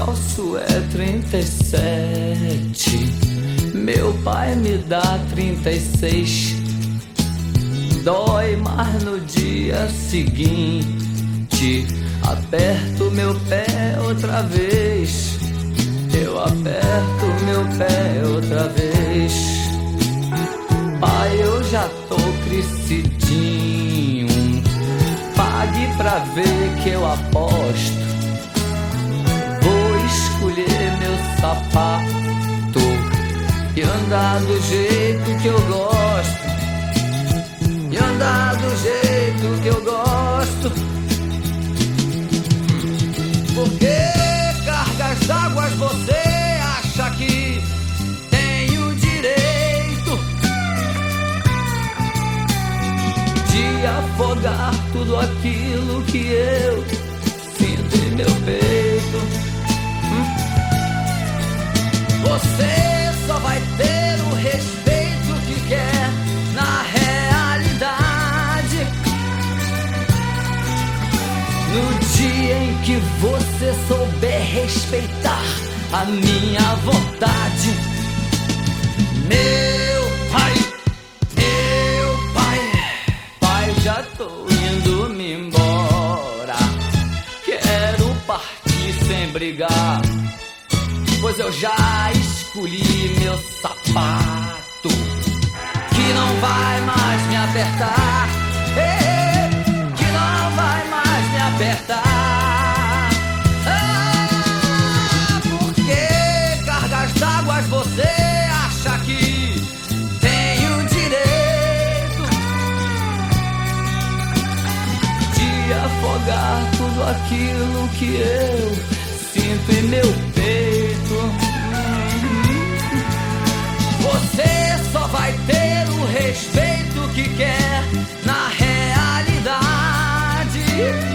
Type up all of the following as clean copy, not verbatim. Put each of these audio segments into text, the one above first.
falso é 37. Meu pai me dá 36. Dói mais no dia seguinte. Aperto meu pé outra vez. Eu aperto meu pé outra vez. Pai, eu já tô crescidinho. Pague pra ver que eu aposto. Vou escolher meu sapato e andar do jeito que eu gosto. E andar do jeito que eu gosto. Por que cargas d'águas você acha que tem o direito de afogar tudo aquilo que eu sinto em meu peito? Você só vai ter o respeito que quer na realidade no dia em que você souber respeitar a minha vontade. Meu pai, já tô indo me embora. Quero partir sem brigar, pois eu já escolhi meu sapato, que não vai mais me apertar, que não vai mais me apertar. Por que cargas d'águas você acha que tem o direito de afogar tudo aquilo que eu sinto em meu peito? Você só vai ter o respeito que quer na realidade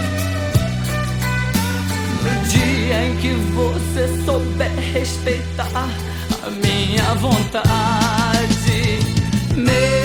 no dia em que você souber respeitar a minha vontade.